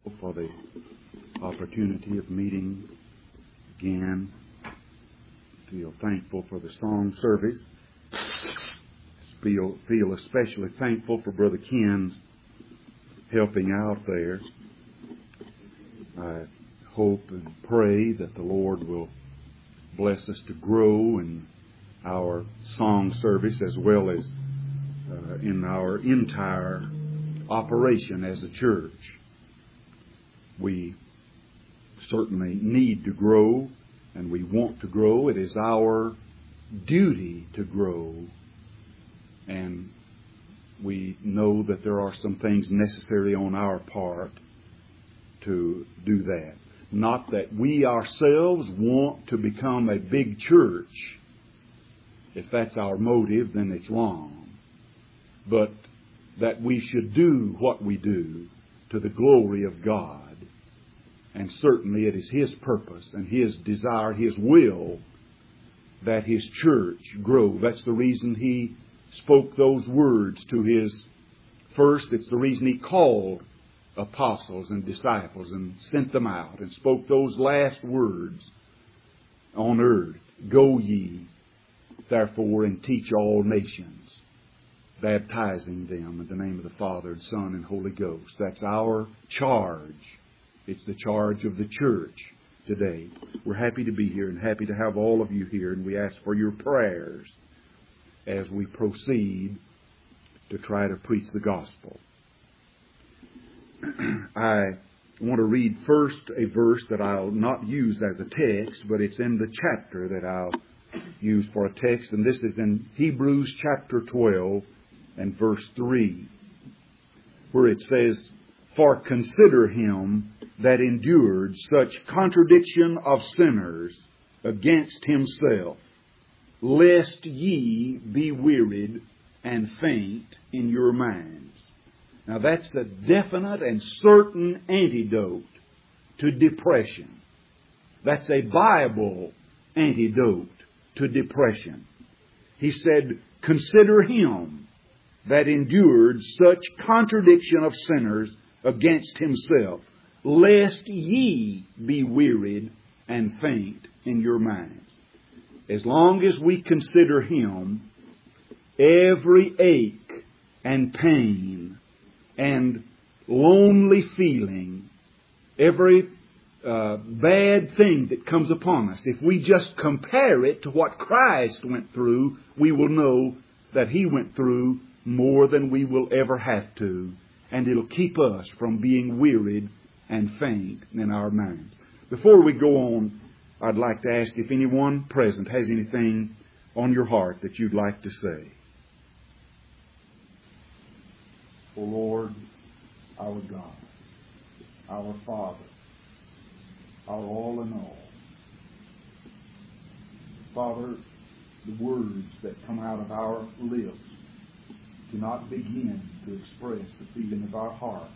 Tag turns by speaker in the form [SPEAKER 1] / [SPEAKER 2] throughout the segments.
[SPEAKER 1] for the opportunity of meeting again. Feel thankful for the song service. Feel especially thankful for Brother Ken's helping out there. I hope and pray that the Lord will bless us to grow in our song service as well as in our entire operation as a church. We certainly need to grow, and we want to grow. It is our duty to grow, and we know that there are some things necessary on our part to do that. Not that we ourselves want to become a big church. If that's our motive, then it's wrong. But that we should do what we do to the glory of God. And certainly it is His purpose and His desire, His will, that His church grow. That's the reason He spoke those words to His first. It's the reason He called apostles and disciples and sent them out and spoke those last words on earth. Go ye, therefore, and teach all nations, baptizing them in the name of the Father and Son and Holy Ghost. That's our charge. It's the charge of the church today. We're happy to be here and happy to have all of you here, and we ask for your prayers as we proceed to try to preach the gospel. I want to read first a verse that I'll not use as a text, but it's in the chapter that I'll use for a text, and this is in Hebrews chapter 12 and verse 3, where it says, "For consider him that endured such contradiction of sinners against himself, lest ye be wearied and faint in your minds." Now that's a definite and certain antidote to depression. That's a Bible antidote to depression. He said, "Consider him that endured such contradiction of sinners against himself, lest ye be wearied and faint in your minds." As long as we consider him, every ache and pain and lonely feeling, every bad thing that comes upon us, if we just compare it to what Christ went through, we will know that He went through more than we will ever have to. And it'll keep us from being wearied and faint in our minds. Before we go on, I'd like to ask if anyone present has anything on your heart that you'd like to say. O Lord, our God, our Father, our all in all. Father, the words that come out of our lips cannot begin to express the feeling of our hearts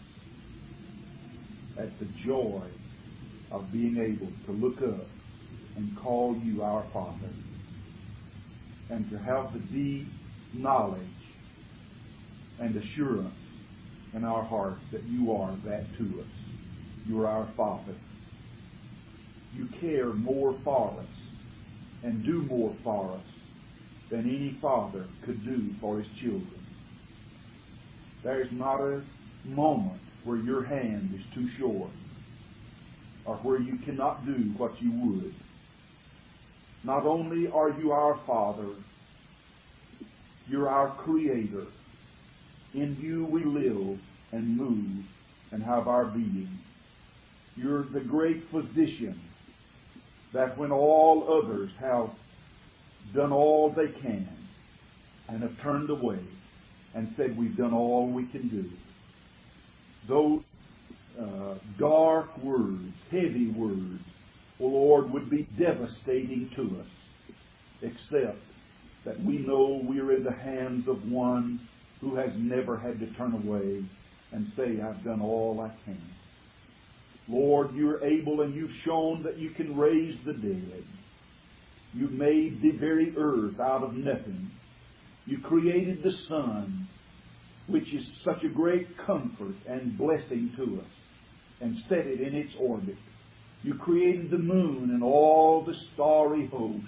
[SPEAKER 1] at the joy of being able to look up and call you our Father, and to have the deep knowledge and assurance in our hearts that you are that to us. You are our Father. You care more for us and do more for us than any father could do for his children. There is not a moment where your hand is too short or where you cannot do what you would. Not only are you our Father, you're our Creator. In you we live and move and have our being. You're the great physician that when all others have done all they can and have turned away and said we've done all we can do, those dark words, heavy words, O Lord, would be devastating to us, except that we know we're in the hands of one who has never had to turn away and say, I've done all I can. Lord, you're able, and you've shown that you can raise the dead. You made the very earth out of nothing. You created the sun, which is such a great comfort and blessing to us. and set it in its orbit. You created the moon and all the starry host.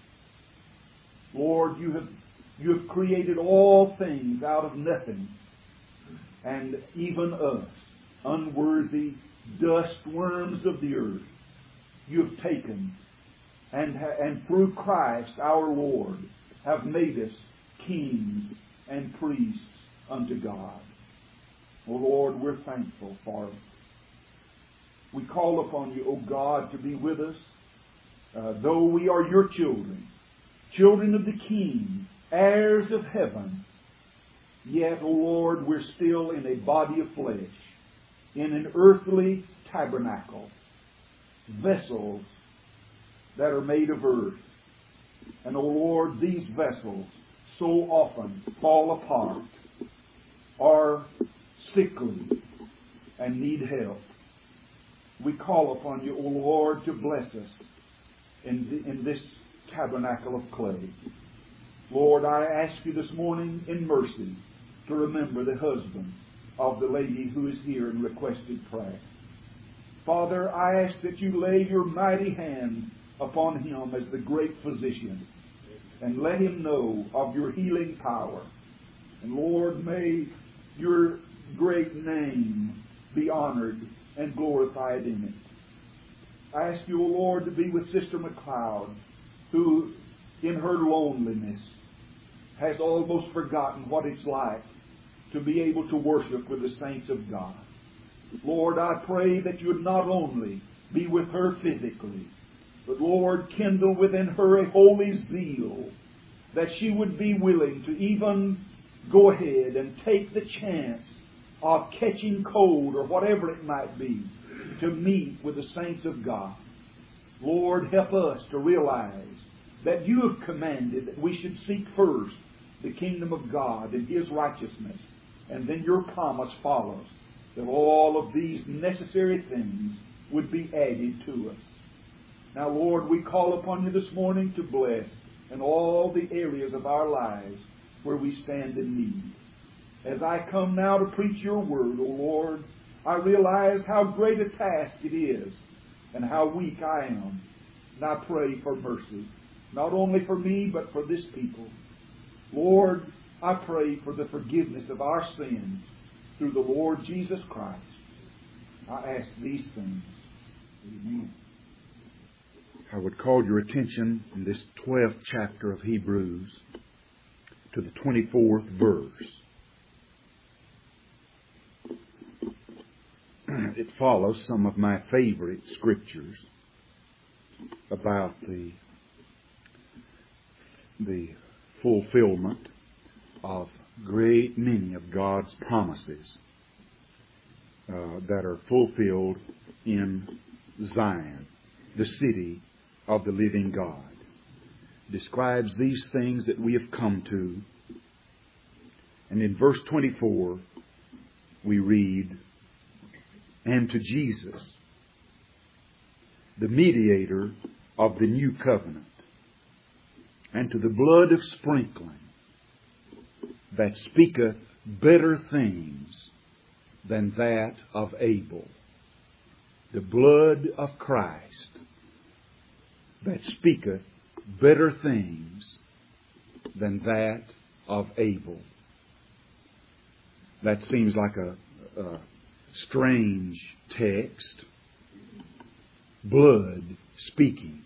[SPEAKER 1] Lord, you have created all things out of nothing, and even us, unworthy dust worms of the earth, you have taken, and through Christ our Lord have made us kings and priests unto God. Oh Lord, we're thankful for it. We call upon you, O God, to be with us, though we are your children, children of the King, heirs of heaven. Yet, O Lord, we're still in a body of flesh, in an earthly tabernacle, vessels that are made of earth. And, O Lord, these vessels so often fall apart, are sickly, and need help. We call upon you, O Lord, to bless us in this tabernacle of clay. Lord, I ask you this morning in mercy to remember the husband of the lady who is here and requested prayer. Father, I ask that you lay your mighty hand upon him as the great physician and let him know of your healing power. And Lord, may your great name be honored and glorified in it. I ask you, O Lord, to be with Sister McLeod, who in her loneliness has almost forgotten what it's like to be able to worship with the saints of God. Lord, I pray that you would not only be with her physically, but Lord, kindle within her a holy zeal, that she would be willing to even go ahead and take the chance of catching cold or whatever it might be to meet with the saints of God. Lord, help us to realize that you have commanded that we should seek first the kingdom of God and His righteousness, and then your promise follows that all of these necessary things would be added to us. Now, Lord, we call upon you this morning to bless in all the areas of our lives where we stand in need. As I come now to preach your word, O Lord, I realize how great a task it is and how weak I am. And I pray for mercy, not only for me, but for this people. Lord, I pray for the forgiveness of our sins through the Lord Jesus Christ. I ask these things. Amen. I would call your attention in this 12th chapter of Hebrews to the 24th verse. It follows some of my favorite scriptures about the fulfillment of great many of God's promises that are fulfilled in Zion, the city of the living God. Describes these things that we have come to. And in verse 24 we read, "And to Jesus, the mediator of the new covenant, and to the blood of sprinkling that speaketh better things than that of Abel." The blood of Christ that speaketh better things than that of Abel. That seems like a strange text. Blood speaking.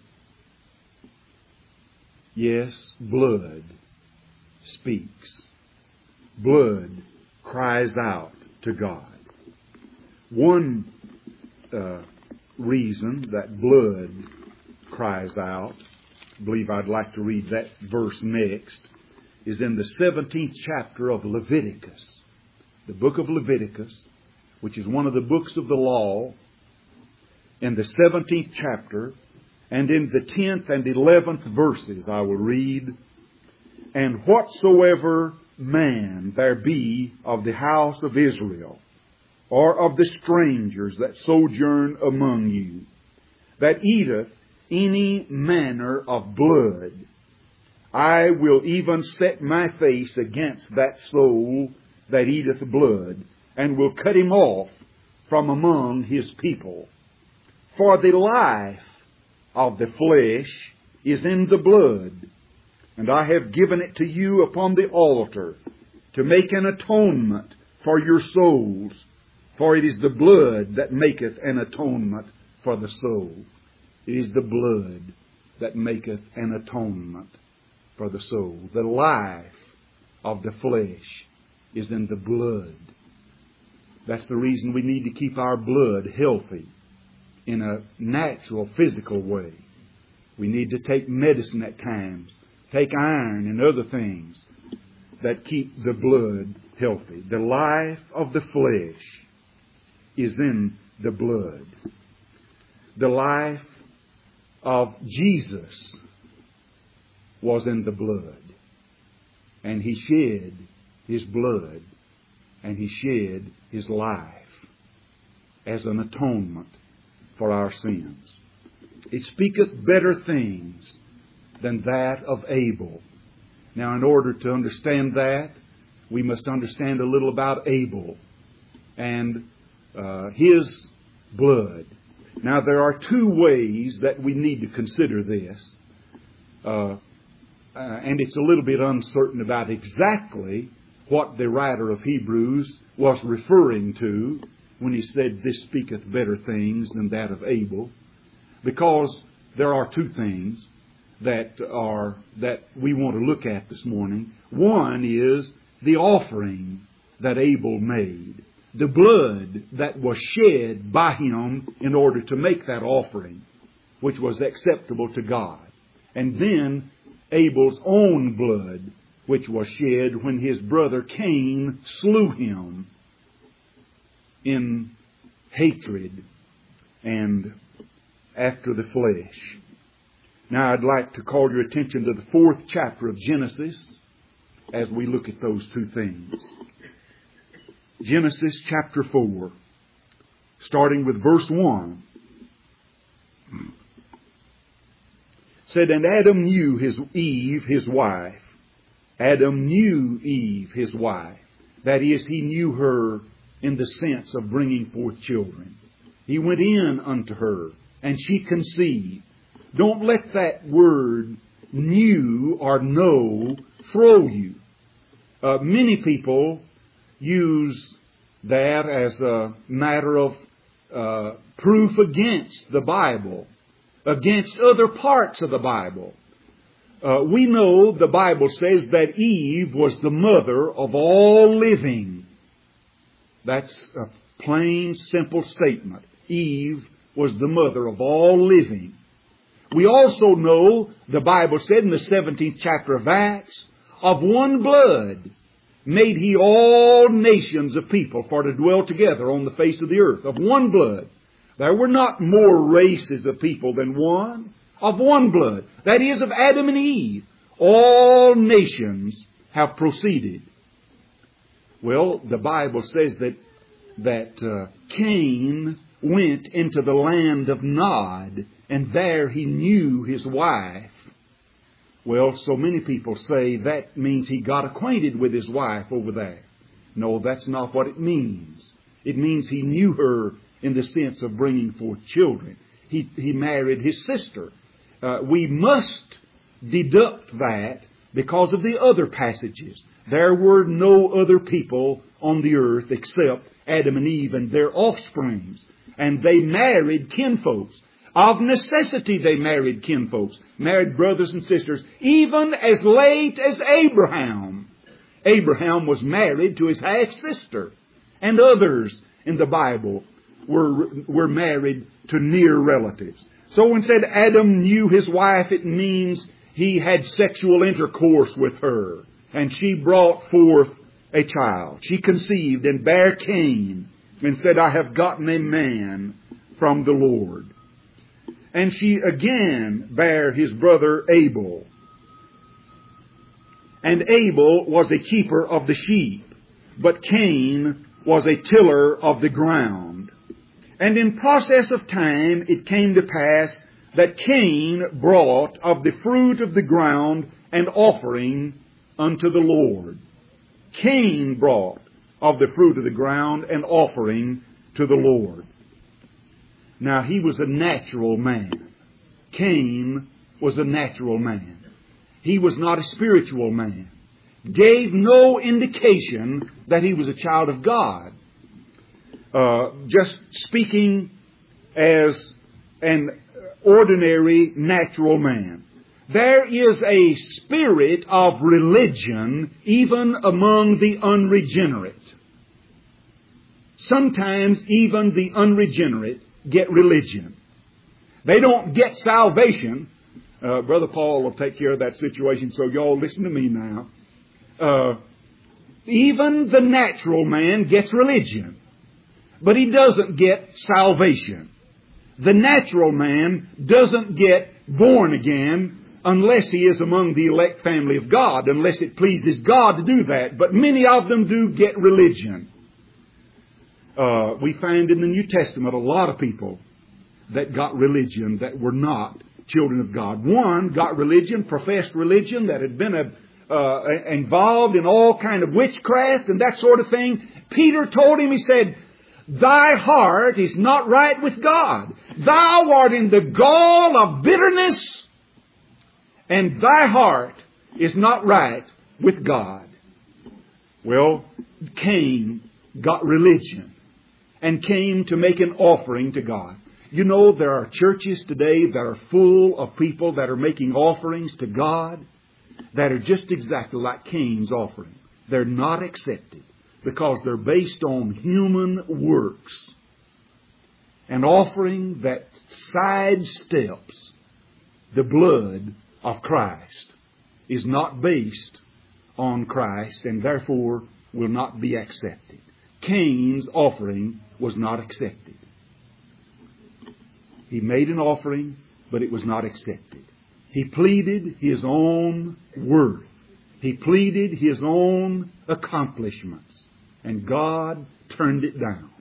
[SPEAKER 1] Yes, blood speaks. Blood cries out to God. One reason that blood cries out, I believe I'd like to read that verse next, is in the 17th chapter of Leviticus. The book of Leviticus, which is one of the books of the law, in the 17th chapter, and in the 10th and 11th verses I will read, "And whatsoever man there be of the house of Israel, or of the strangers that sojourn among you, that eateth any manner of blood, I will even set my face against that soul that eateth blood, and will cut him off from among his people. For the life of the flesh is in the blood, and I have given it to you upon the altar to make an atonement for your souls. For it is the blood that maketh an atonement for the soul. It is the blood that maketh an atonement for the soul. The life of the flesh is in the blood. That's the reason we need to keep our blood healthy in a natural, physical way. We need to take medicine at times, take iron and other things that keep the blood healthy. The life of the flesh is in the blood. The life of Jesus was in the blood. And He shed His blood and He shed His life as an atonement for our sins. It speaketh better things than that of Abel. Now, in order to understand that, we must understand a little about Abel and his blood. Now, there are two ways that we need to consider this. And it's a little bit uncertain about exactly what the writer of Hebrews was referring to when he said, this speaketh better things than that of Abel. Because there are two things that we want to look at this morning. One is the offering that Abel made. The blood that was shed by him in order to make that offering, which was acceptable to God. And then Abel's own blood, which was shed when his brother Cain slew him in hatred and after the flesh. Now I'd like to call your attention to the 4th chapter of Genesis as we look at those two things. Genesis chapter 4, starting with verse 1. Said, and Adam knew Eve, his wife. Adam knew Eve, his wife. That is, he knew her in the sense of bringing forth children. He went in unto her, and she conceived. Don't let that word knew or know throw you. Many people use that as a matter of proof against the Bible, against other parts of the Bible. We know the Bible says that Eve was the mother of all living. That's a plain, simple statement. Eve was the mother of all living. We also know the Bible said in the 17th chapter of Acts, of one blood made He all nations of people for to dwell together on the face of the earth. Of one blood. There were not more races of people than one. Of one blood. That is, of Adam and Eve. All nations have proceeded. Well, the Bible says that Cain went into the land of Nod, and there he knew his wife. Well, so many people say that means he got acquainted with his wife over there. No, that's not what it means. It means he knew her in the sense of bringing forth children. He married his sister. We must deduct that because of the other passages. There were no other people on the earth except Adam and Eve and their offsprings. And they married kinfolks. Of necessity they married kinfolks, married brothers and sisters, even as late as Abraham. Abraham was married to his half-sister. And others in the Bible were married to near relatives. So when it said Adam knew his wife, it means he had sexual intercourse with her. And she brought forth a child. She conceived and bare Cain and said, I have gotten a man from the Lord. And she again bare his brother Abel. And Abel was a keeper of the sheep, but Cain was a tiller of the ground. And in process of time it came to pass that Cain brought of the fruit of the ground an offering unto the Lord. Cain brought of the fruit of the ground an offering to to the Lord. Now, he was a natural man. Cain was a natural man. He was not a spiritual man. Gave no indication that he was a child of God. Just speaking as an ordinary natural man. There is a spirit of religion even among the unregenerate. Sometimes even the unregenerate get religion. They don't get salvation. Brother Paul will take care of that situation, so y'all listen to me now. Even the natural man gets religion, but he doesn't get salvation. The natural man doesn't get born again unless he is among the elect family of God, unless it pleases God to do that. But many of them do get religion. We find in the New Testament a lot of people that got religion that were not children of God. One got religion, professed religion, that had been involved in all kind of witchcraft and that sort of thing. Peter told him, he said, "Thy heart is not right with God. Thou art in the gall of bitterness, and thy heart is not right with God." Well, Cain got religion and came to make an offering to God. You know, there are churches today that are full of people that are making offerings to God that are just exactly like Cain's offering. They're not accepted because they're based on human works. An offering that sidesteps the blood of Christ is not based on Christ and therefore will not be accepted. Cain's offering was not accepted. He made an offering, but it was not accepted. He pleaded his own worth. He pleaded his own accomplishments. And God turned it down.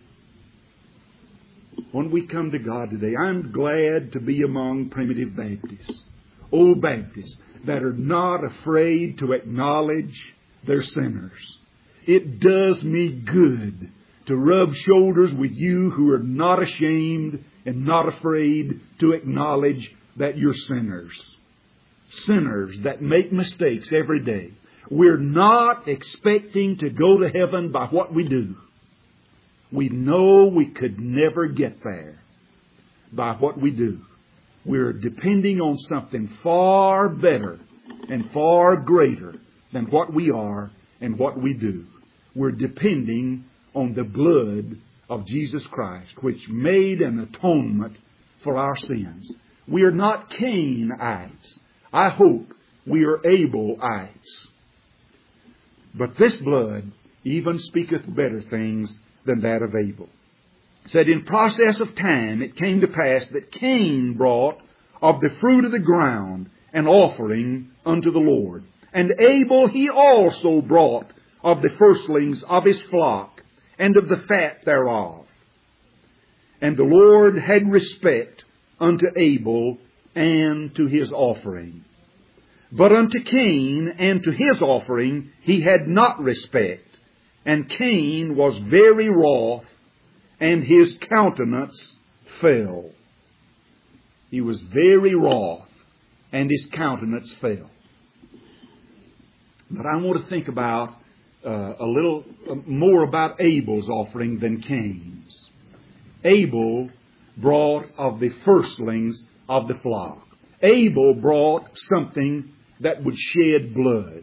[SPEAKER 1] When we come to God today, I'm glad to be among primitive Baptists, old Baptists, that are not afraid to acknowledge their sinners. It does me good to rub shoulders with you who are not ashamed and not afraid to acknowledge that you're sinners. Sinners that make mistakes every day. We're not expecting to go to heaven by what we do. We know we could never get there by what we do. We're depending on something far better and far greater than what we are and what we do. We're depending on the blood of Jesus Christ, which made an atonement for our sins. We are not Cainites. I hope we are Abelites. But this blood even speaketh better things than that of Abel. It said, in process of time it came to pass that Cain brought of the fruit of the ground an offering unto the Lord. And Abel he also brought of the firstlings of his flock and of the fat thereof. And the Lord had respect unto Abel and to his offering. But unto Cain and to his offering he had not respect. And Cain was very wroth, and his countenance fell. He was very wroth, and his countenance fell. But I want to think about a little more about Abel's offering than Cain's. Abel brought of the firstlings of the flock. Abel brought something that would shed blood.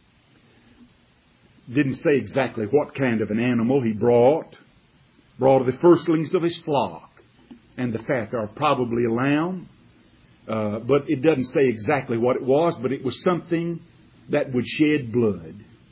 [SPEAKER 1] Didn't say exactly what kind of an animal he brought. Brought of the firstlings of his flock. And the fat are probably a lamb. But it doesn't say exactly what it was, but it was something that would shed blood.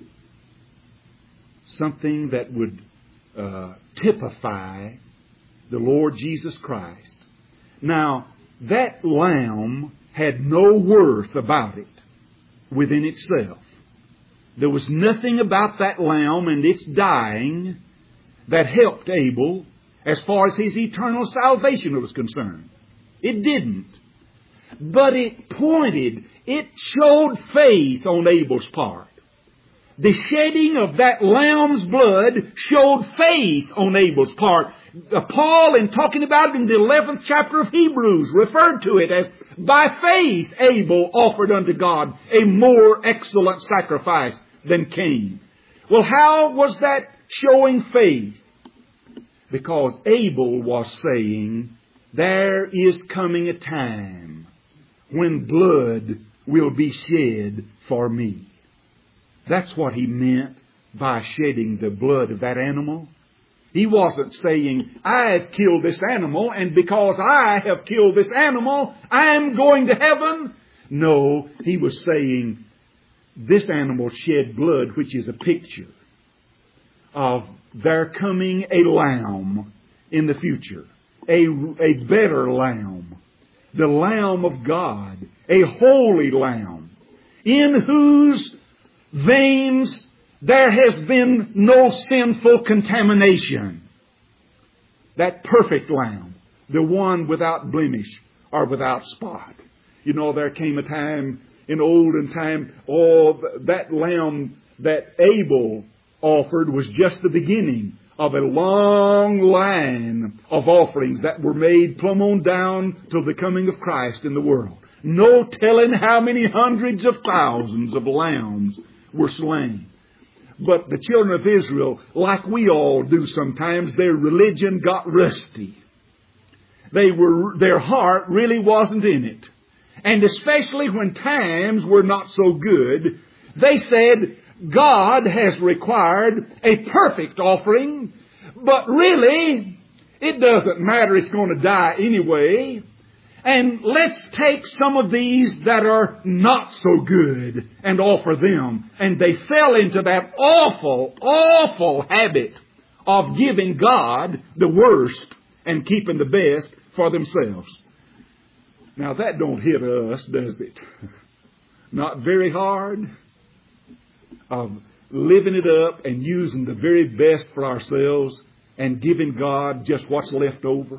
[SPEAKER 1] Something that would typify the Lord Jesus Christ. Now, that lamb had no worth about it within itself. There was nothing about that lamb and its dying that helped Abel as far as his eternal salvation was concerned. It didn't. But it showed faith on Abel's part. the shedding of that lamb's blood showed faith on Abel's part. Paul, in talking about it in the 11th chapter of Hebrews, referred to it as, by faith Abel offered unto God a more excellent sacrifice than Cain. Well, how was that showing faith? Because Abel was saying, there is coming a time when blood will be shed for me. That's what he meant by shedding the blood of that animal. He wasn't saying, I have killed this animal, and because I have killed this animal, I am going to heaven. No, he was saying, this animal shed blood, which is a picture of there coming a lamb in the future. A better lamb. The Lamb of God. A holy lamb. In whose veins there has been no sinful contamination. That perfect lamb. The one without blemish or without spot. You know, there came a time in olden time, that lamb that Abel offered was just the beginning of a long line of offerings that were made plumb on down till the coming of Christ in the world. No telling how many hundreds of thousands of lambs were slain. But the children of Israel, like we all do sometimes, their religion got rusty. Their heart really wasn't in it. And especially when times were not so good, they said, God has required a perfect offering, but really, it doesn't matter, it's going to die anyway. And let's take some of these that are not so good and offer them. And they fell into that awful, awful habit of giving God the worst and keeping the best for themselves. Now that don't hit us, does it? Not very hard. Of living it up and using the very best for ourselves and giving God just what's left over.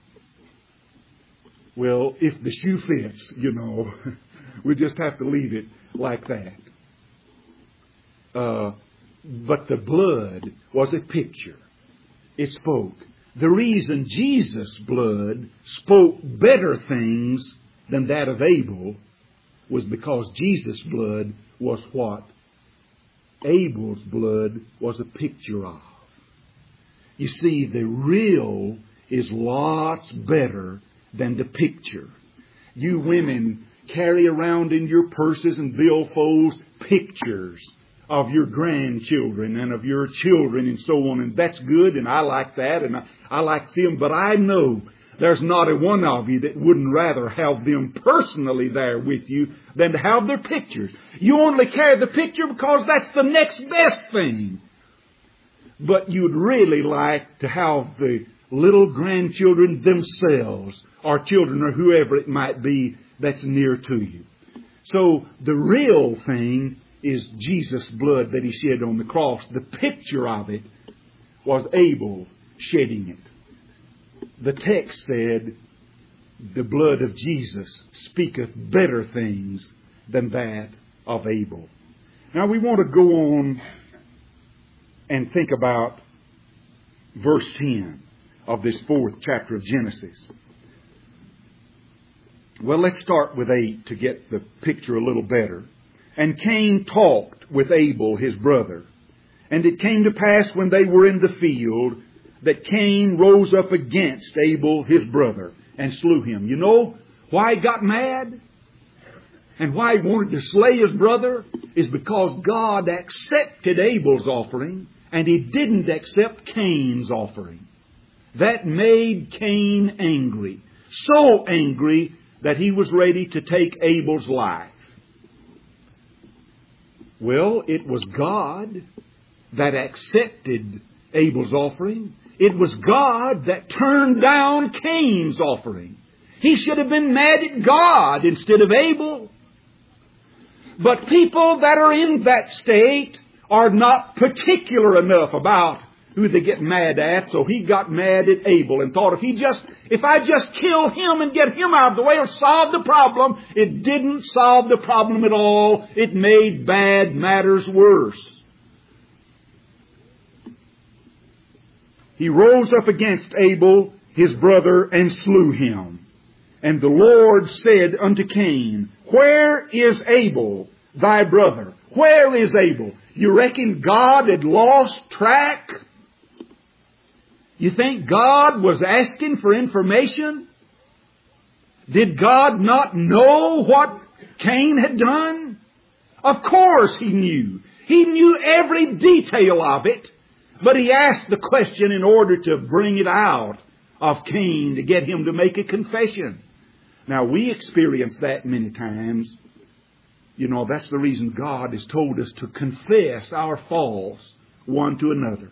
[SPEAKER 1] Well, if the shoe fits, we just have to leave it like that. But the blood was a picture. It spoke. The reason Jesus' blood spoke better things than that of Abel was because Jesus' blood was what Abel's blood was a picture of. You see, the real is lots better than the picture. You women carry around in your purses and billfolds pictures of your grandchildren and of your children and so on. And that's good, and I like that, and I like to see them. But I know there's not a one of you that wouldn't rather have them personally there with you than to have their pictures. You only carry the picture because that's the next best thing. But you'd really like to have the little grandchildren themselves, or children, or whoever it might be that's near to you. So the real thing is Jesus' blood that He shed on the cross. The picture of it was Abel shedding it. The text said, the blood of Jesus speaketh better things than that of Abel. Now we want to go on and think about verse 10 of this 4th chapter of Genesis. Well, let's start with 8 to get the picture a little better. And Cain talked with Abel his brother. And it came to pass when they were in the field that Cain rose up against Abel his brother and slew him. You know why he got mad? And why he wanted to slay his brother? Is because God accepted Abel's offering and He didn't accept Cain's offering. That made Cain angry. So angry that he was ready to take Abel's life. Well, it was God that accepted Abel's offering. It was God that turned down Cain's offering. He should have been mad at God instead of Abel. But people that are in that state are not particular enough about who they get mad at, so he got mad at Abel and thought if I just kill him and get him out of the way, it'll solve the problem. It didn't solve the problem at all. It made bad matters worse. he rose up against Abel, his brother, and slew him. And the Lord said unto Cain, Where is Abel, thy brother? Where is Abel? You reckon God had lost track? You think God was asking for information? Did God not know what Cain had done? Of course He knew. He knew every detail of it. But He asked the question in order to bring it out of Cain, to get him to make a confession. Now, we experience that many times. You know, that's the reason God has told us to confess our faults one to another.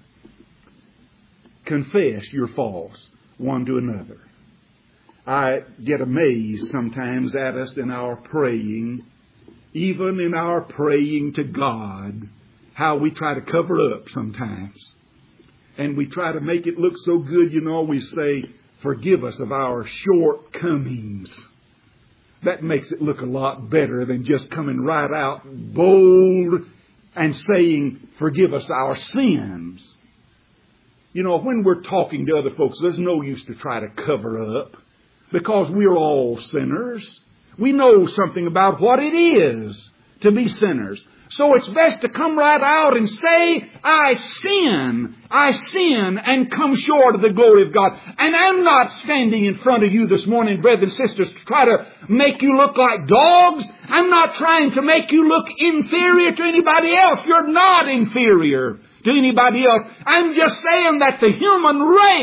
[SPEAKER 1] Confess your faults one to another. I get amazed sometimes at us in our praying, even in our praying to God, how we try to cover up sometimes. And we try to make it look so good, you know, we say, forgive us of our shortcomings. That makes it look a lot better than just coming right out bold and saying, forgive us our sins. You know, when we're talking to other folks, there's no use to try to cover up, because we're all sinners. We know something about what it is to be sinners. So it's best to come right out and say, I sin, and come short of the glory of God. And I'm not standing in front of you this morning, brothers and sisters, to try to make you look like dogs. I'm not trying to make you look inferior to anybody else. You're not inferior to anybody else. I'm just saying that the human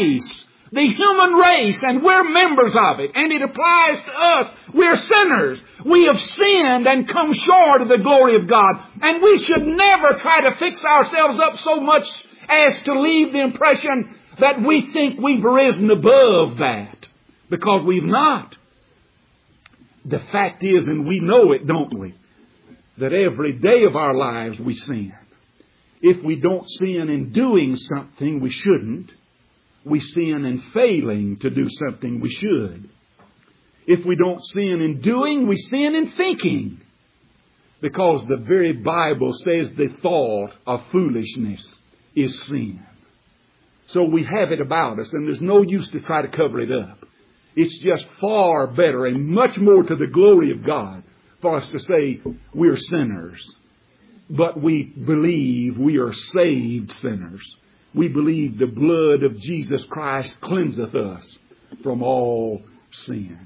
[SPEAKER 1] race, and we're members of it, and it applies to us. We're sinners. We have sinned and come short of the glory of God. And we should never try to fix ourselves up so much as to leave the impression that we think we've risen above that, because we've not. The fact is, and we know it, don't we, that every day of our lives we sin. If we don't sin in doing something we shouldn't, we sin in failing to do something we should. If we don't sin in doing, we sin in thinking. Because the very Bible says the thought of foolishness is sin. So we have it about us, and there's no use to try to cover it up. It's just far better and much more to the glory of God for us to say we're sinners. But we believe we are saved sinners. We believe the blood of Jesus Christ cleanseth us from all sin.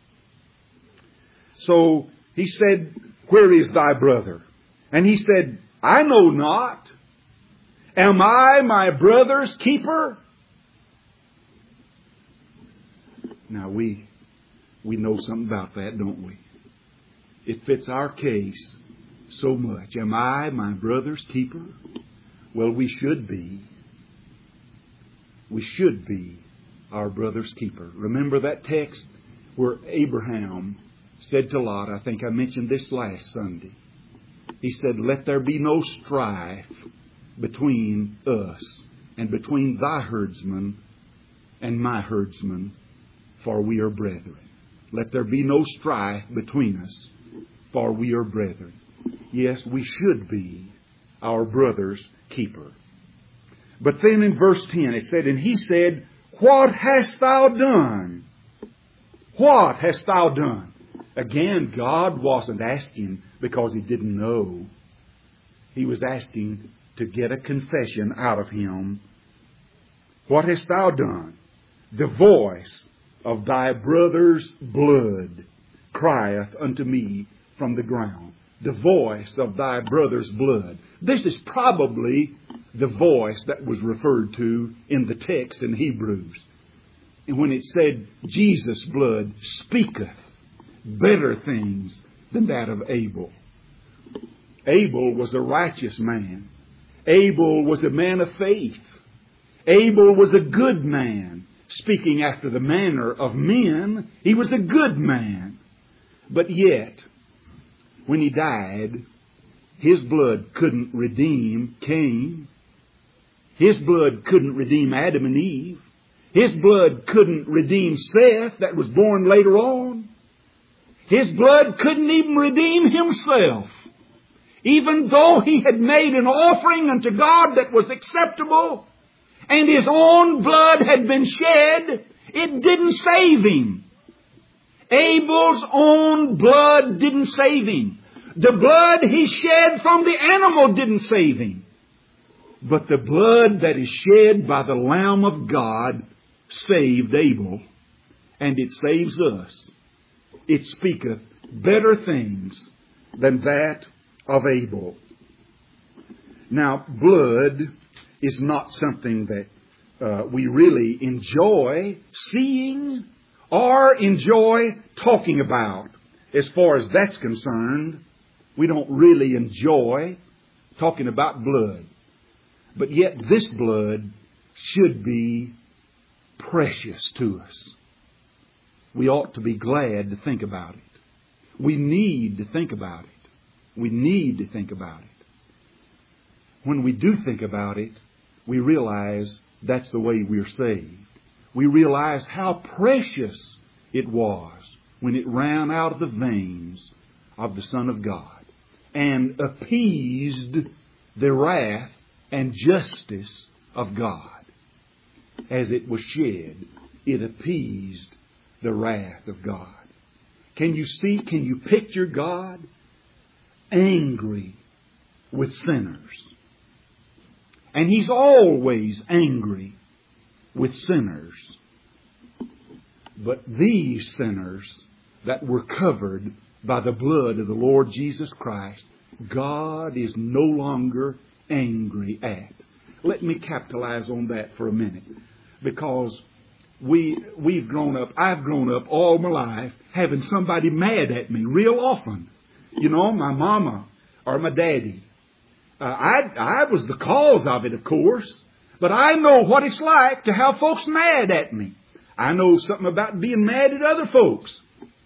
[SPEAKER 1] So he said, Where is thy brother? And he said, I know not. Am I my brother's keeper? Now we know something about that, don't we? It fits our case so much. Am I my brother's keeper? Well, we should be. We should be our brother's keeper. Remember that text where Abraham said to Lot, I think I mentioned this last Sunday. He said, Let there be no strife between us and between thy herdsmen and my herdsmen, for we are brethren. Let there be no strife between us, for we are brethren. Yes, we should be our brother's keeper. But then in verse 10 it said, And he said, What hast thou done? What hast thou done? Again, God wasn't asking because He didn't know. He was asking to get a confession out of him. What hast thou done? The voice of thy brother's blood crieth unto me from the ground. The voice of thy brother's blood. This is probably the voice that was referred to in the text in Hebrews. And when it said, Jesus' blood speaketh better things than that of Abel. Abel was a righteous man. Abel was a man of faith. Abel was a good man. Speaking after the manner of men, he was a good man. But yet, when he died, his blood couldn't redeem Cain. His blood couldn't redeem Adam and Eve. His blood couldn't redeem Seth that was born later on. His blood couldn't even redeem himself. Even though he had made an offering unto God that was acceptable, and his own blood had been shed, it didn't save him. Abel's own blood didn't save him. The blood he shed from the animal didn't save him. But the blood that is shed by the Lamb of God saved Abel, and it saves us. It speaketh better things than that of Abel. Now, blood is not something that we really enjoy seeing or enjoy talking about. As far as that's concerned, we don't really enjoy talking about blood. But yet this blood should be precious to us. We ought to be glad to think about it. We need to think about it. We need to think about it. When we do think about it, we realize that's the way we're saved. We realize how precious it was when it ran out of the veins of the Son of God and appeased the wrath and justice of God. As it was shed, it appeased the wrath of God. Can you picture God angry with sinners? And He's always angry with sinners. But these sinners that were covered by the blood of the Lord Jesus Christ, God is no longer angry at. Let me capitalize on that for a minute. Because we've grown up, I've grown up all my life having somebody mad at me real often. You know, my mama or my daddy. I was the cause of it, of course. But I know what it's like to have folks mad at me. I know something about being mad at other folks.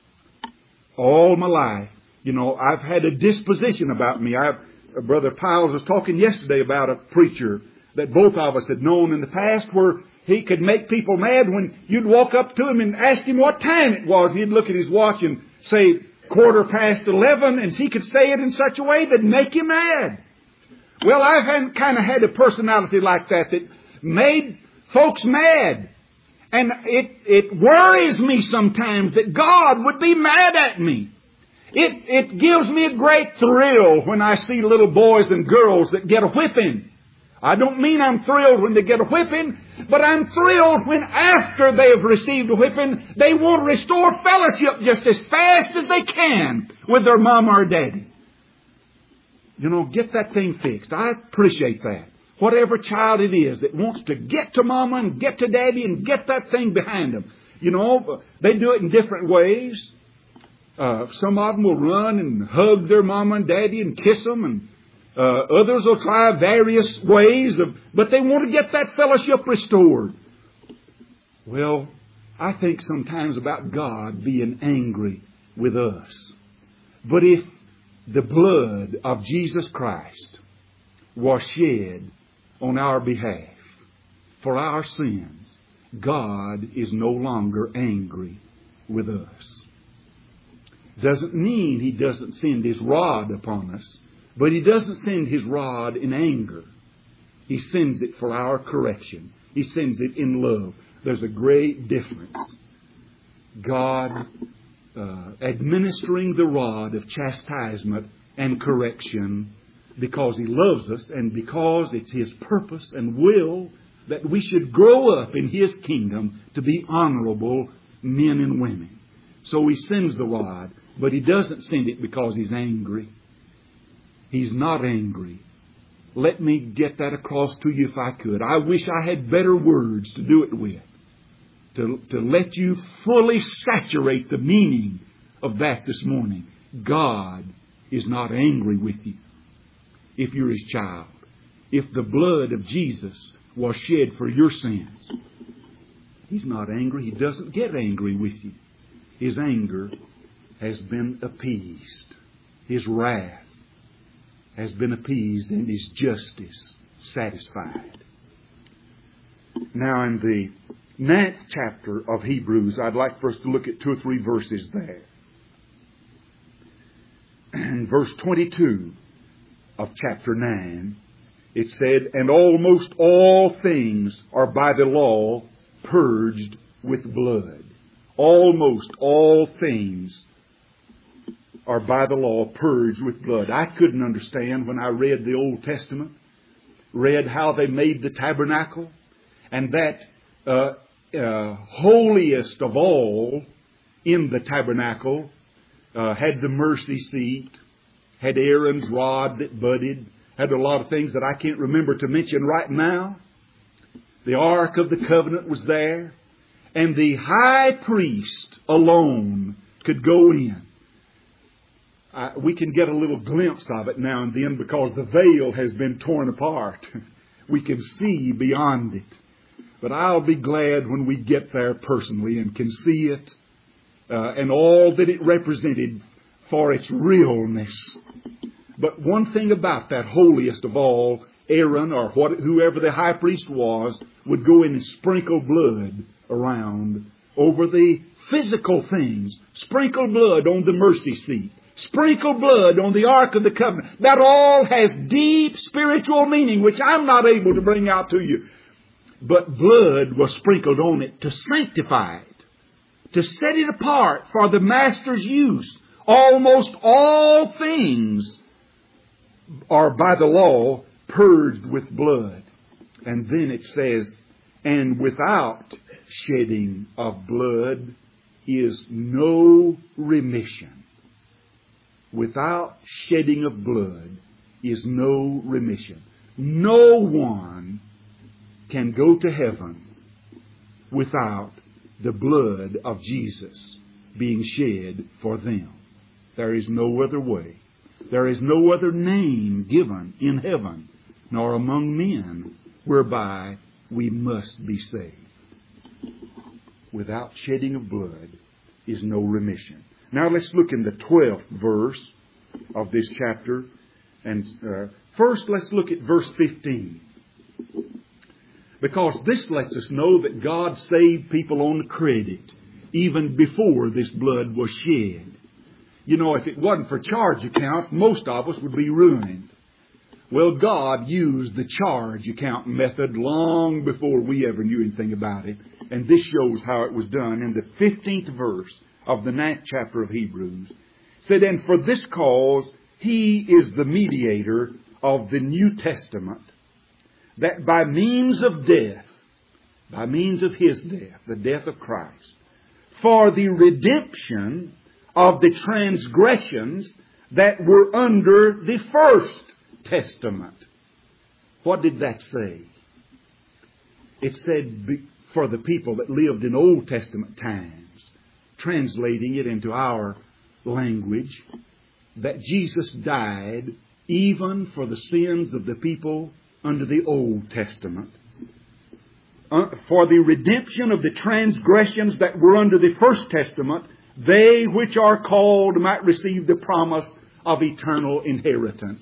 [SPEAKER 1] All my life, you know, I've had a disposition about me. Brother Piles was talking yesterday about a preacher that both of us had known in the past where he could make people mad when you'd walk up to him and ask him what time it was. He'd look at his watch and say 11:15, and he could say it in such a way that'd make you mad. Well, I've kind of had a personality like that made folks mad. And it worries me sometimes that God would be mad at me. It gives me a great thrill when I see little boys and girls that get a whipping. I don't mean I'm thrilled when they get a whipping, but I'm thrilled when after they have received a whipping, they want to restore fellowship just as fast as they can with their mama or daddy. You know, get that thing fixed. I appreciate that. Whatever child it is that wants to get to mama and get to daddy and get that thing behind them. You know, they do it in different ways. Some of them will run and hug their mama and daddy and kiss them, and others will try various ways, but they want to get that fellowship restored. Well, I think sometimes about God being angry with us. But if the blood of Jesus Christ was shed on our behalf for our sins, God is no longer angry with us. Doesn't mean He doesn't send His rod upon us, but He doesn't send His rod in anger. He sends it for our correction. He sends it in love. There's a great difference. God administering the rod of chastisement and correction because He loves us and because it's His purpose and will that we should grow up in His kingdom to be honorable men and women. So He sends the rod, but He doesn't send it because He's angry. He's not angry. Let me get that across to you if I could. I wish I had better words to do it with. To let you fully saturate the meaning of that this morning. God is not angry with you if you're His child. If the blood of Jesus was shed for your sins, He's not angry. He doesn't get angry with you. His anger has been appeased. His wrath has been appeased and His justice satisfied. Now in the 9th chapter of Hebrews, I'd like for us to look at 2 or 3 verses there. In verse 22 of chapter 9, it said, and almost all things are by the law purged with blood. Almost all things are by the law purged with blood. I couldn't understand when I read the Old Testament, read how they made the tabernacle, and that holiest of all in the tabernacle had the mercy seat, had Aaron's rod that budded, had a lot of things that I can't remember to mention right now. The Ark of the Covenant was there, and the high priest alone could go in. We can get a little glimpse of it now and then because the veil has been torn apart. We can see beyond it. But I'll be glad when we get there personally and can see it and all that it represented for its realness. But one thing about that holiest of all, Aaron or whoever the high priest was would go in and sprinkle blood around over the physical things. Sprinkle blood on the mercy seat. Sprinkle blood on the Ark of the Covenant. That all has deep spiritual meaning, which I'm not able to bring out to you. But blood was sprinkled on it to sanctify it, to set it apart for the Master's use. Almost all things are by the law purged with blood. And then it says, and without shedding of blood is no remission. Without shedding of blood is no remission. No one can go to heaven without the blood of Jesus being shed for them. There is no other way. There is no other name given in heaven, nor among men, whereby we must be saved. Without shedding of blood is no remission. Now let's look in the 12th verse of this chapter. And first let's look at verse 15. Because this lets us know that God saved people on credit even before this blood was shed. You know, if it wasn't for charge accounts, most of us would be ruined. Well, God used the charge account method long before we ever knew anything about it. And this shows how it was done in the 15th verse of the 9th chapter of Hebrews. It said, and for this cause He is the mediator of the New Testament, that by means of death, by means of His death, the death of Christ, for the redemption of the transgressions that were under the first testament. What did that say? It said for the people that lived in Old Testament times, translating it into our language, that Jesus died even for the sins of the people under the Old Testament. For the redemption of the transgressions that were under the First Testament, they which are called might receive the promise of eternal inheritance.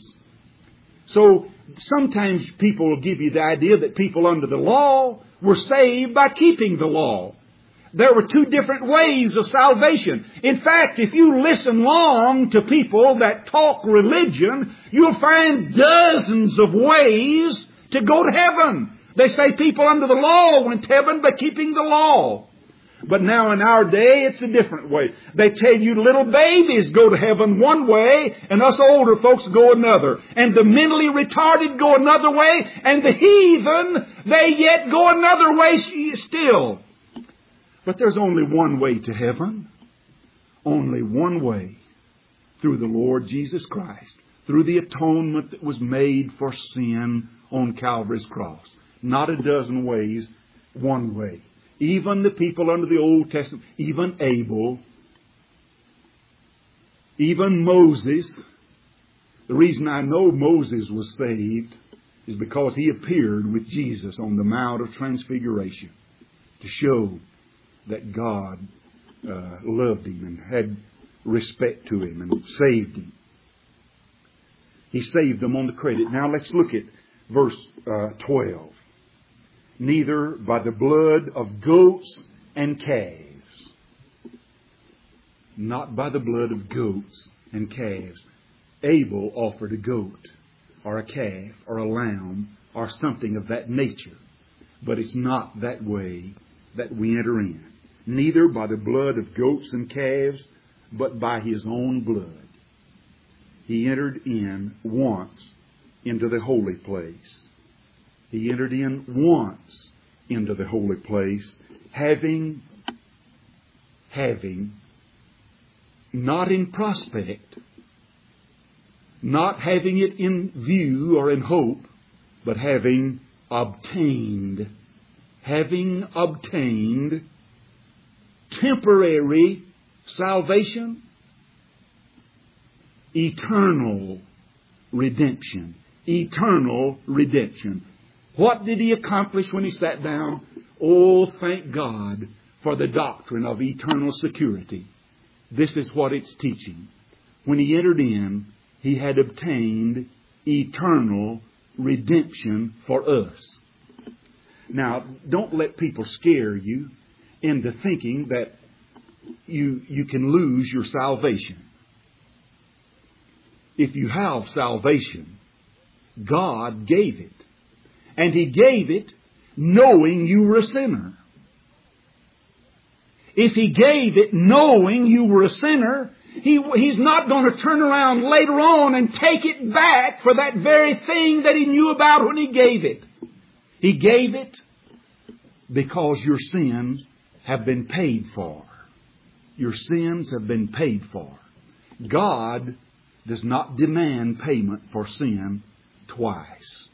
[SPEAKER 1] So sometimes people will give you the idea that people under the law were saved by keeping the law. There were two different ways of salvation. In fact, if you listen long to people that talk religion, you'll find dozens of ways to go to heaven. They say people under the law went to heaven by keeping the law. But now in our day, it's a different way. They tell you little babies go to heaven one way, and us older folks go another. And the mentally retarded go another way, and the heathen, they yet go another way still. But there's only one way to heaven. Only one way. Through the Lord Jesus Christ. Through the atonement that was made for sin on Calvary's cross. Not a dozen ways, one way. Even the people under the Old Testament, even Abel, even Moses. The reason I know Moses was saved is because he appeared with Jesus on the Mount of Transfiguration to show that God loved him and had respect to him and saved him. He saved them on the credit. Now let's look at verse 12. Neither by the blood of goats and calves. Not by the blood of goats and calves. Abel offered a goat or a calf or a lamb or something of that nature. But it's not that way that we enter in. Neither by the blood of goats and calves, but by His own blood. He entered in once into the holy place. He entered in once into the holy place, having not in prospect, not having it in view or in hope, but having obtained temporary salvation, eternal redemption. Eternal redemption. What did He accomplish when He sat down? Oh, thank God for the doctrine of eternal security. This is what it's teaching. When He entered in, He had obtained eternal redemption for us. Now, don't let people scare you into thinking that you can lose your salvation. If you have salvation, God gave it. And He gave it knowing you were a sinner. If He gave it knowing you were a sinner, He's not going to turn around later on and take it back for that very thing that He knew about when He gave it. He gave it because your sins have been paid for. Your sins have been paid for. God does not demand payment for sin twice.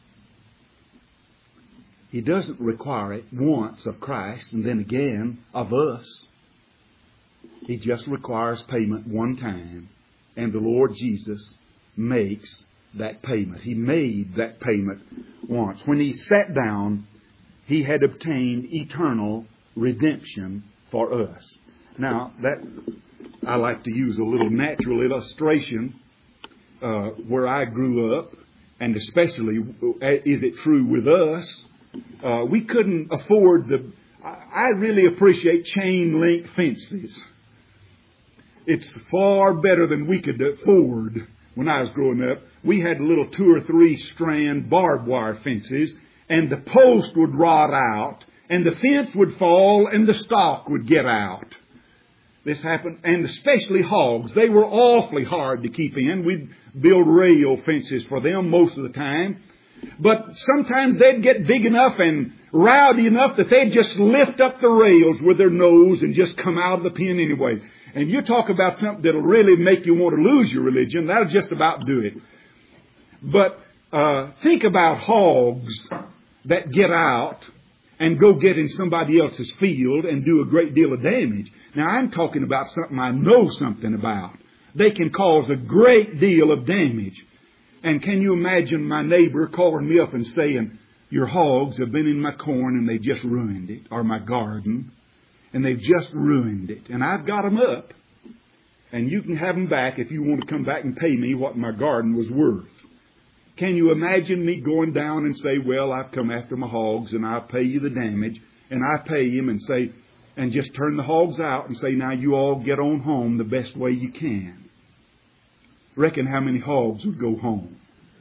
[SPEAKER 1] He doesn't require it once of Christ and then again of us. He just requires payment one time, and the Lord Jesus makes that payment. He made that payment once. When He sat down, He had obtained eternal redemption for us. Now, that I like to use a little natural illustration where I grew up, and especially is it true with us. We couldn't afford I really appreciate chain link fences. It's far better than we could afford when I was growing up. We had little 2 or 3 strand barbed wire fences, and the post would rot out, and the fence would fall, and the stalk would get out. This happened, and especially hogs. They were awfully hard to keep in. We'd build rail fences for them most of the time. But sometimes they'd get big enough and rowdy enough that they'd just lift up the rails with their nose and just come out of the pen anyway. And you talk about something that'll really make you want to lose your religion, that'll just about do it. But think about hogs that get out and go get in somebody else's field and do a great deal of damage. Now, I'm talking about something I know something about. They can cause a great deal of damage. And can you imagine my neighbor calling me up and saying, your hogs have been in my corn and they just ruined it, or my garden, and they've just ruined it. And I've got them up, and you can have them back if you want to come back and pay me what my garden was worth. Can you imagine me going down and say, well, I've come after my hogs and I'll pay you the damage, and I pay him and say, and just turn the hogs out and say, now you all get on home the best way you can. Reckon how many hogs would go home?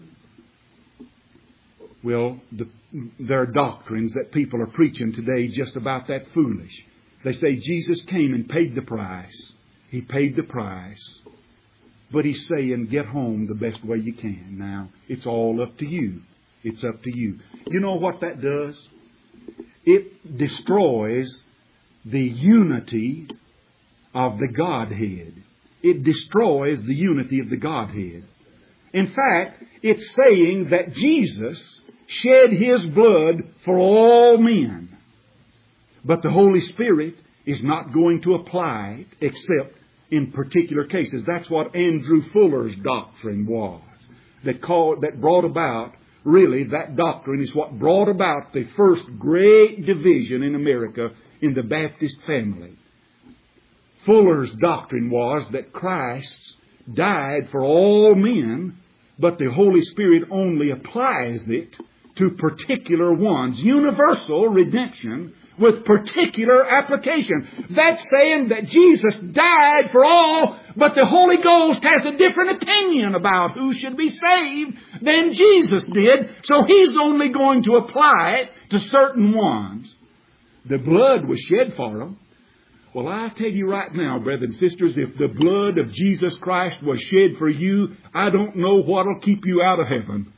[SPEAKER 1] Well, there are doctrines that people are preaching today just about that foolish. They say Jesus came and paid the price. He paid the price. But He's saying, get home the best way you can. Now, it's all up to you. It's up to you. You know what that does? It destroys the unity of the Godhead. It destroys the unity of the Godhead. In fact, it's saying that Jesus shed His blood for all men. But the Holy Spirit is not going to apply it except in particular cases. That's what Andrew Fuller's doctrine was. That brought about, really, that doctrine is what brought about the first great division in America in the Baptist family. Fuller's doctrine was that Christ died for all men, but the Holy Spirit only applies it to particular ones. Universal redemption with particular application. That's saying that Jesus died for all, But the Holy Ghost has a different opinion about who should be saved than Jesus did, so He's only going to apply it to certain ones. The blood was shed for them. Well, I tell you right now, brothers and sisters, if the blood of Jesus Christ was shed for you, I don't know what will keep you out of heaven.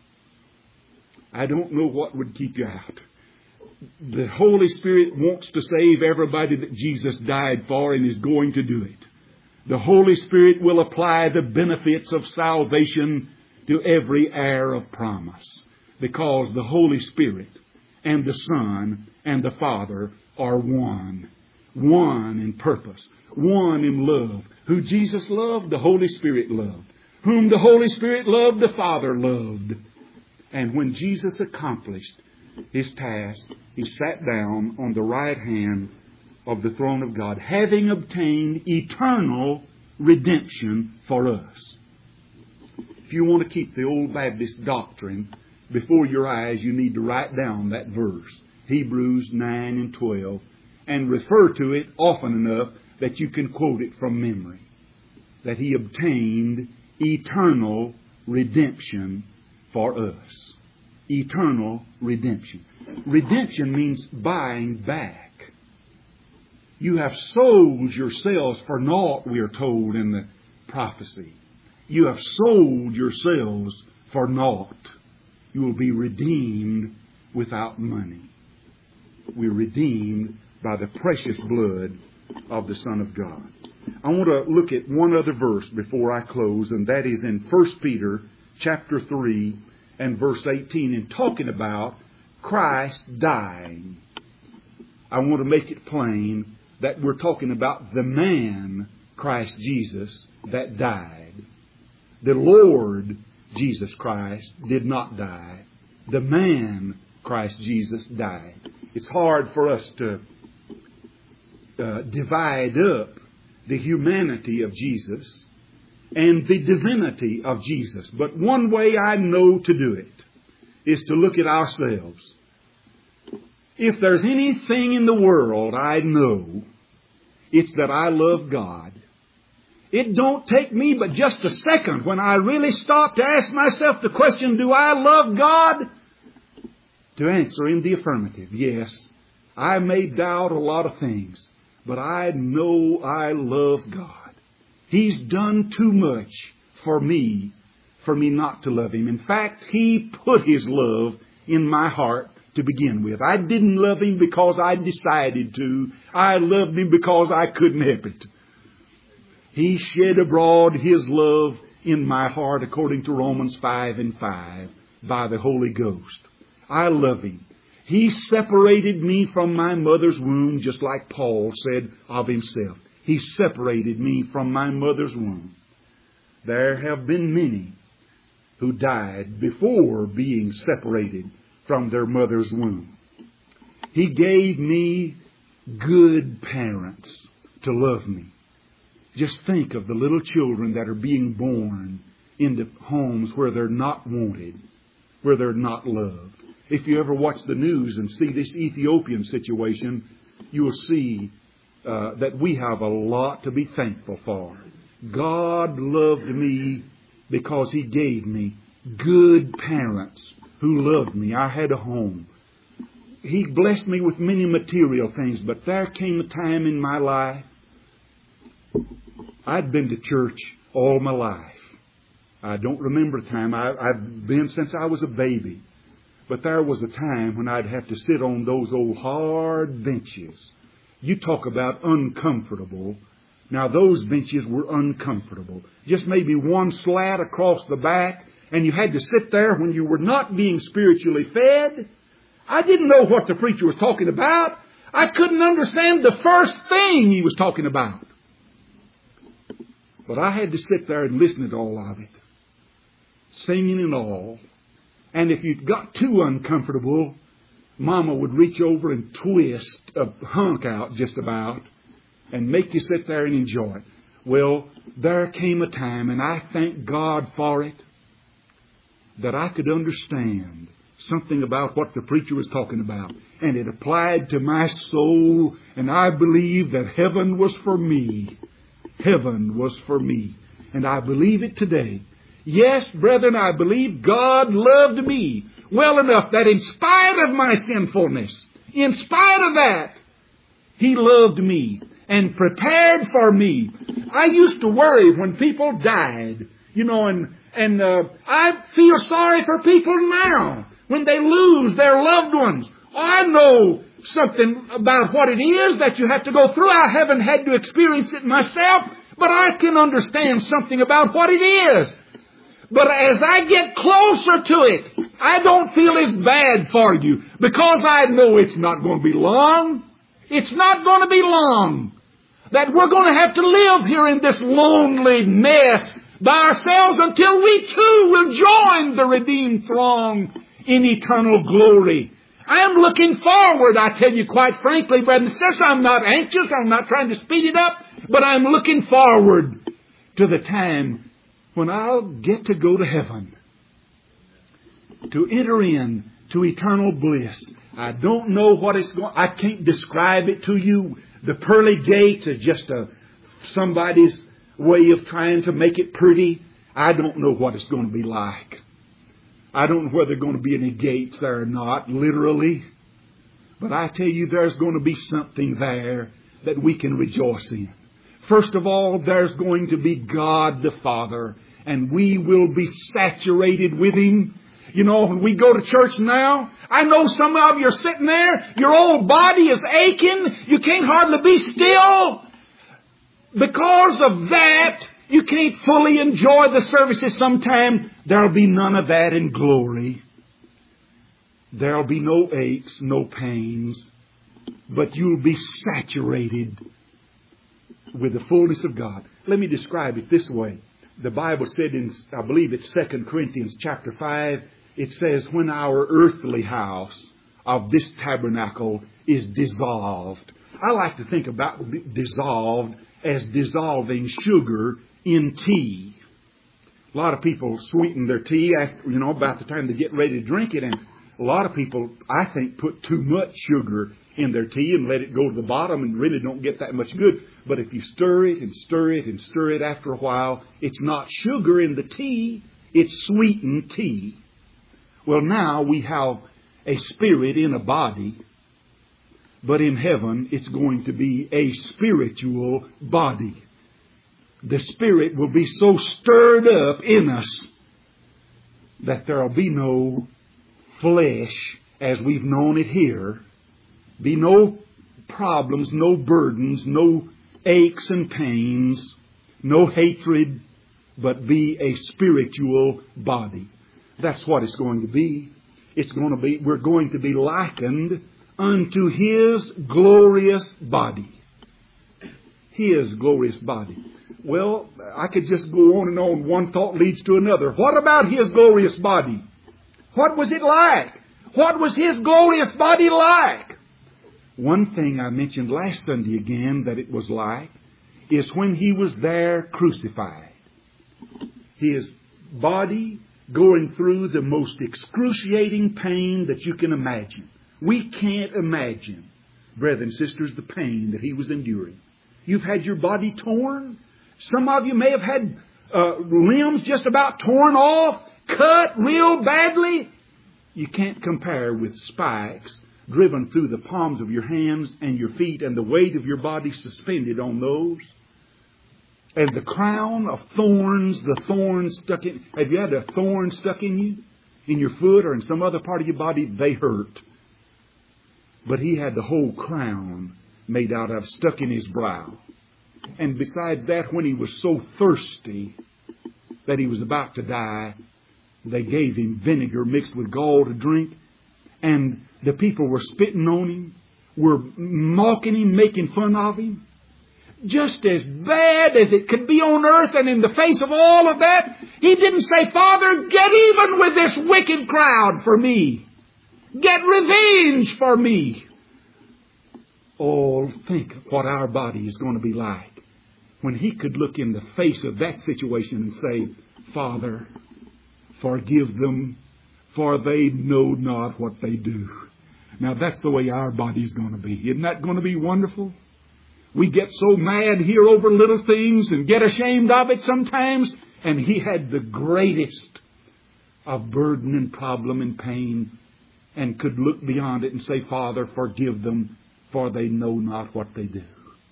[SPEAKER 1] I don't know what would keep you out. The Holy Spirit wants to save everybody that Jesus died for and is going to do it. The Holy Spirit will apply the benefits of salvation to every heir of promise, because the Holy Spirit and the Son and the Father are one. One in purpose, one in love. Who Jesus loved, the Holy Spirit loved. Whom the Holy Spirit loved, the Father loved. And when Jesus accomplished His task, He sat down on the right hand of the throne of God, having obtained eternal redemption for us. If you want to keep the old Baptist doctrine before your eyes, you need to write down that verse, Hebrews 9 and 12, and refer to it often enough that you can quote it from memory. That He obtained eternal redemption for us. Eternal redemption. Redemption means buying back. You have sold yourselves for naught, we are told in the prophecy. You have sold yourselves for naught. You will be redeemed without money. We're redeemed by the precious blood of the Son of God. I want to look at one other verse before I close, and that is in 1 Peter chapter 3 and verse 18, and talking about Christ dying. I want to make it plain that we're talking about the man, Christ Jesus, that died. The Lord Jesus Christ did not die. The man, Christ Jesus, died. It's hard for us to divide up the humanity of Jesus and the divinity of Jesus. But one way I know to do it is to look at ourselves. If there's anything in the world I know, it's that I love God. It don't take me but just a second when I really stop to ask myself the question, do I love God? To answer in the affirmative, yes. I may doubt a lot of things, but I know I love God. He's done too much for me not to love Him. In fact, He put His love in my heart to begin with. I didn't love Him because I decided to. I loved Him because I couldn't help it. He shed abroad His love in my heart according to Romans 5 and 5 by the Holy Ghost. I love Him. He separated me from my mother's womb, just like Paul said of himself. He separated me from my mother's womb. There have been many who died before being separated from their mother's womb. He gave me good parents to love me. Just think of the little children that are being born into homes where they're not wanted, where they're not loved. If you ever watch the news and see this Ethiopian situation, you will see that we have a lot to be thankful for. God loved me because He gave me good parents who loved me. I had a home. He blessed me with many material things, but there came a time in my life. I'd been to church all my life. I don't remember a time. I've been since I was a baby. But there was a time when I'd have to sit on those old hard benches. You talk about uncomfortable. Now those benches were uncomfortable. Just maybe one slat across the back, and you had to sit there when you were not being spiritually fed. I didn't know what the preacher was talking about. I couldn't understand the first thing he was talking about. But I had to sit there and listen to all of it. Singing and all. And if you got too uncomfortable, Mama would reach over and twist a hunk out just about and make you sit there and enjoy it. Well, there came a time, and I thank God for it, that I could understand something about what the preacher was talking about. And it applied to my soul, and I believed that heaven was for me. heaven was for me. And I believe it today. Yes, brethren, I believe God loved me well enough that in spite of my sinfulness, in spite of that, He loved me and prepared for me. I used to worry when people died, and I feel sorry for people now when they lose their loved ones. I know something about what it is that you have to go through. I haven't had to experience it myself, but I can understand something about what it is. But as I get closer to it, I don't feel as bad for you because I know it's not going to be long. It's not going to be long that we're going to have to live here in this lonely mess by ourselves until we too will join the redeemed throng in eternal glory. I am looking forward, I tell you quite frankly, brothers and sisters. I'm not anxious. I'm not trying to speed it up, but I'm looking forward to the time when I'll get to go to heaven, to enter in to eternal bliss. I don't know what it's going. I can't describe it to you. The pearly gates is just somebody's way of trying to make it pretty. I don't know what it's going to be like. I don't know whether there are going to be any gates there or not, literally. But I tell you, there's going to be something there that we can rejoice in. First of all, there's going to be God the Father, and we will be saturated with Him. When we go to church now, I know some of you are sitting there, your old body is aching, you can't hardly be still. Because of that, you can't fully enjoy the services sometime. There'll be none of that in glory. There'll be no aches, no pains, but you'll be saturated with the fullness of God. Let me describe it this way. The Bible said in, I believe it's 2 Corinthians chapter 5, it says, when our earthly house of this tabernacle is dissolved. I like to think about dissolved as dissolving sugar in tea. A lot of people sweeten their tea after, about the time they get ready to drink it. And a lot of people, I think, put too much sugar in their tea and let it go to the bottom and really don't get that much good. But if you stir it and stir it and stir it after a while, it's not sugar in the tea, it's sweetened tea. Well, now we have a spirit in a body, but in heaven it's going to be a spiritual body. The Spirit will be so stirred up in us that there will be no flesh as we've known it here. Be no problems, no burdens, no aches and pains, no hatred, but be a spiritual body. That's what it's going to be. We're going to be likened unto His glorious body. His glorious body. Well, I could just go on and on. One thought leads to another. What about His glorious body? What was it like? What was His glorious body like? One thing I mentioned last Sunday again that it was like is when He was there crucified. His body going through the most excruciating pain that you can imagine. We can't imagine, brothers and sisters, the pain that He was enduring. You've had your body torn. Some of you may have had limbs just about torn off, cut real badly. You can't compare with spikes driven through the palms of your hands and your feet and the weight of your body suspended on those. And the crown of thorns, the thorns stuck in. Have you had a thorn stuck in you? In your foot or in some other part of your body? They hurt. But He had the whole crown made out of, stuck in His brow. And besides that, when He was so thirsty that He was about to die, they gave Him vinegar mixed with gall to drink. And the people were spitting on Him, were mocking Him, making fun of Him. Just as bad as it could be on earth, and in the face of all of that, He didn't say, Father, get even with this wicked crowd for me. Get revenge for me. Oh, think what our body is going to be like when He could look in the face of that situation and say, Father, forgive them, for they know not what they do. Now, that's the way our body's going to be. Isn't that going to be wonderful? We get so mad here over little things and get ashamed of it sometimes. And He had the greatest of burden and problem and pain, and could look beyond it and say, Father, forgive them, for they know not what they do.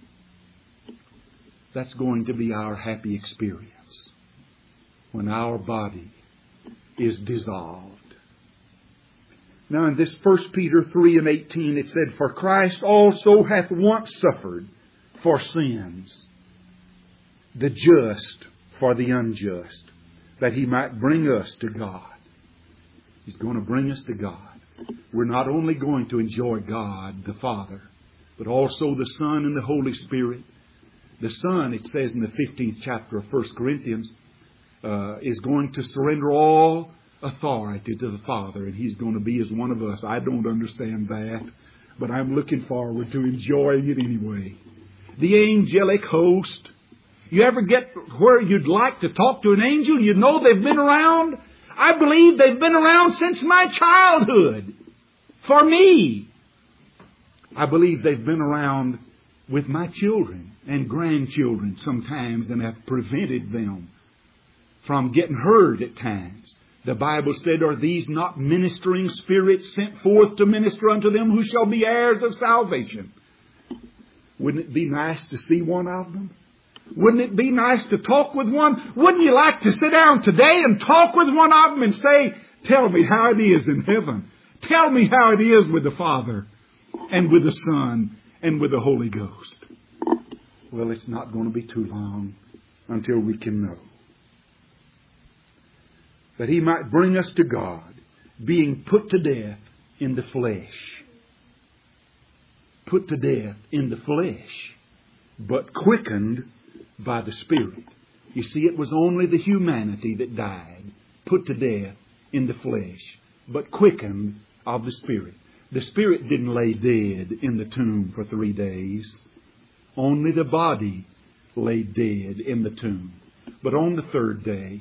[SPEAKER 1] That's going to be our happy experience when our body is dissolved. Now in this 1 Peter 3:18 it said, For Christ also hath once suffered for sins, the just for the unjust, that He might bring us to God. He's going to bring us to God. We're not only going to enjoy God the Father, but also the Son and the Holy Spirit. The Son, it says in the 15th chapter of 1 Corinthians, is going to surrender all authority to the Father, and He's going to be as one of us. I don't understand that, but I'm looking forward to enjoying it anyway. The angelic host. You ever get where you'd like to talk to an angel? You know they've been around. I believe they've been around since my childhood. For me. I believe they've been around with my children and grandchildren sometimes and have prevented them from getting hurt at times. The Bible said, Are these not ministering spirits sent forth to minister unto them who shall be heirs of salvation? Wouldn't it be nice to see one of them? Wouldn't it be nice to talk with one? Wouldn't you like to sit down today and talk with one of them and say, Tell me how it is in heaven. Tell me how it is with the Father and with the Son and with the Holy Ghost. Well, it's not going to be too long until we can know. That He might bring us to God, being put to death in the flesh. Put to death in the flesh, but quickened by the Spirit. You see, it was only the humanity that died, put to death in the flesh, but quickened of the Spirit. The Spirit didn't lay dead in the tomb for 3 days. Only the body lay dead in the tomb. But on the third day,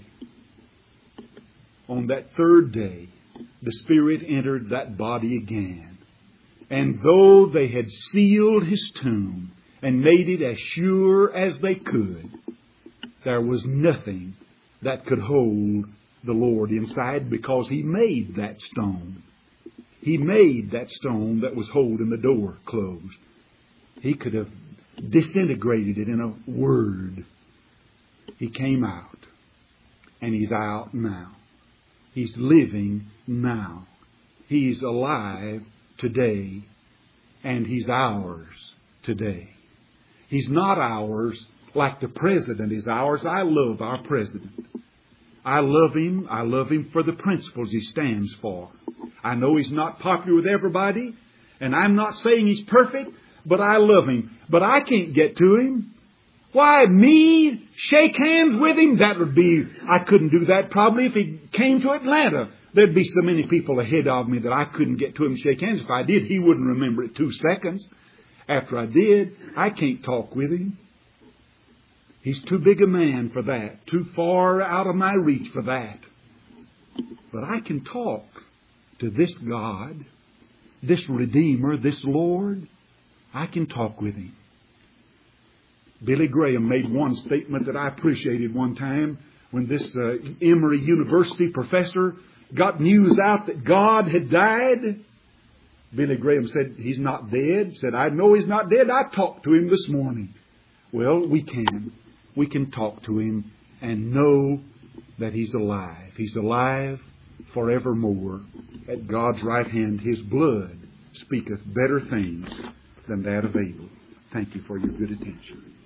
[SPEAKER 1] on that third day, the Spirit entered that body again. And though they had sealed His tomb and made it as sure as they could, there was nothing that could hold the Lord inside, because He made that stone. He made that stone that was holding the door closed. He could have disintegrated it in a word. He came out, and He's out now. He's living now. He's alive today, and He's ours today. He's not ours like the President is ours. I love our President. I love him. I love him for the principles he stands for. I know he's not popular with everybody, and I'm not saying he's perfect, but I love him. But I can't get to him. Why, me shake hands with him? I couldn't do that probably if he came to Atlanta. There'd be so many people ahead of me that I couldn't get to him and shake hands. If I did, he wouldn't remember it 2 seconds. After I did, I can't talk with him. He's too big a man for that. Too far out of my reach for that. But I can talk to this God, this Redeemer, this Lord. I can talk with Him. Billy Graham made one statement that I appreciated one time when this Emory University professor got news out that God had died. Billy Graham said, He's not dead. Said, I know He's not dead. I talked to Him this morning. Well, we can. We can talk to Him and know that He's alive. He's alive forevermore. At God's right hand, His blood speaketh better things than that of Abel. Thank you for your good attention.